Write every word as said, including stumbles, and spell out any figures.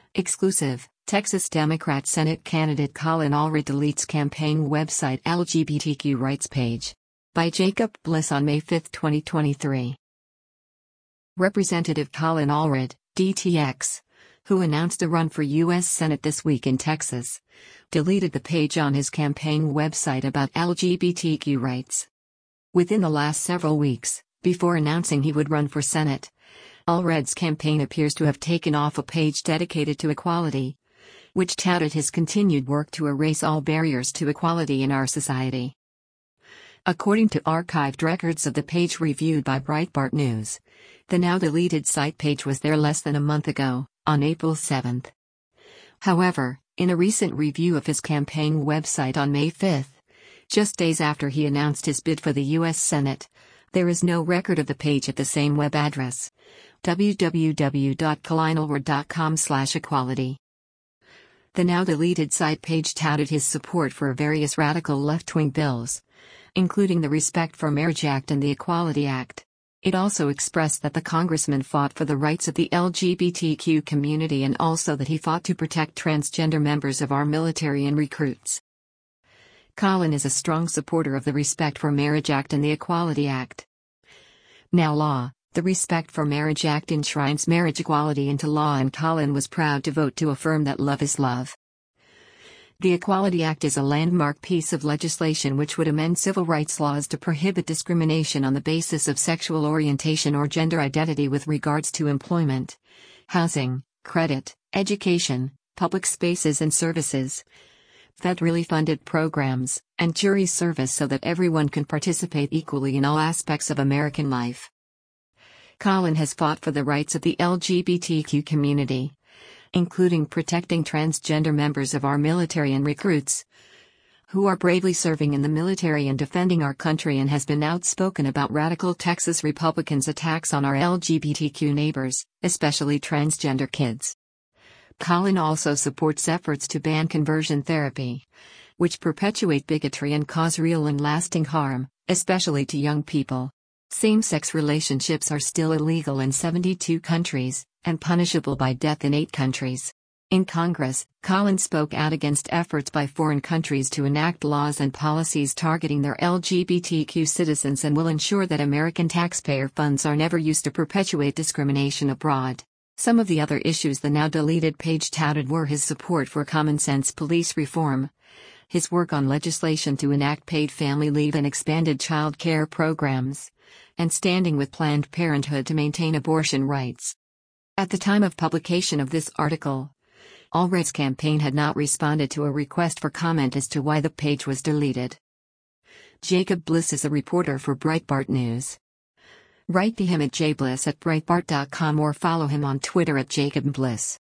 Exclusive, Texas Democrat Senate candidate Colin Allred deletes campaign website L G B T Q rights page. By Jacob Bliss on May fifth, twenty twenty-three. Representative Colin Allred, D T X, who announced a run for U S Senate this week in Texas, deleted the page on his campaign website about L G B T Q rights. Within the last several weeks, before announcing he would run for Senate, Allred's campaign appears to have taken off a page dedicated to equality, which touted his continued work to erase all barriers to equality in our society. According to archived records of the page reviewed by Breitbart News, the now-deleted site page was there less than a month ago, on April seventh. However, in a recent review of his campaign website on May fifth, just days after he announced his bid for the U S Senate, there is no record of the page at the same web address, w w w dot colin allred dot com slash equality. The now-deleted site page touted his support for various radical left-wing bills, including the Respect for Marriage Act and the Equality Act. It also expressed that the congressman fought for the rights of the L G B T Q community and also that he fought to protect transgender members of our military and recruits. Colin is a strong supporter of the Respect for Marriage Act and the Equality Act. Now law, the Respect for Marriage Act enshrines marriage equality into law, and Colin was proud to vote to affirm that love is love. The Equality Act is a landmark piece of legislation which would amend civil rights laws to prohibit discrimination on the basis of sexual orientation or gender identity with regards to employment, housing, credit, education, public spaces and services, federally funded programs, and jury service so that everyone can participate equally in all aspects of American life. Colin has fought for the rights of the L G B T Q community, including protecting transgender members of our military and recruits, who are bravely serving in the military and defending our country, and has been outspoken about radical Texas Republicans' attacks on our L G B T Q neighbors, especially transgender kids. Colin also supports efforts to ban conversion therapy, which perpetuate bigotry and cause real and lasting harm, especially to young people. Same-sex relationships are still illegal in seventy-two countries, and punishable by death in eight countries. In Congress, Colin spoke out against efforts by foreign countries to enact laws and policies targeting their L G B T Q citizens and will ensure that American taxpayer funds are never used to perpetuate discrimination abroad. Some of the other issues the now-deleted page touted were his support for common-sense police reform, his work on legislation to enact paid family leave and expanded child care programs, and standing with Planned Parenthood to maintain abortion rights. At the time of publication of this article, Allred's campaign had not responded to a request for comment as to why the page was deleted. Jacob Bliss is a reporter for Breitbart News. Write to him at jbliss at breitbart dot com or follow him on Twitter at Jacob Bliss.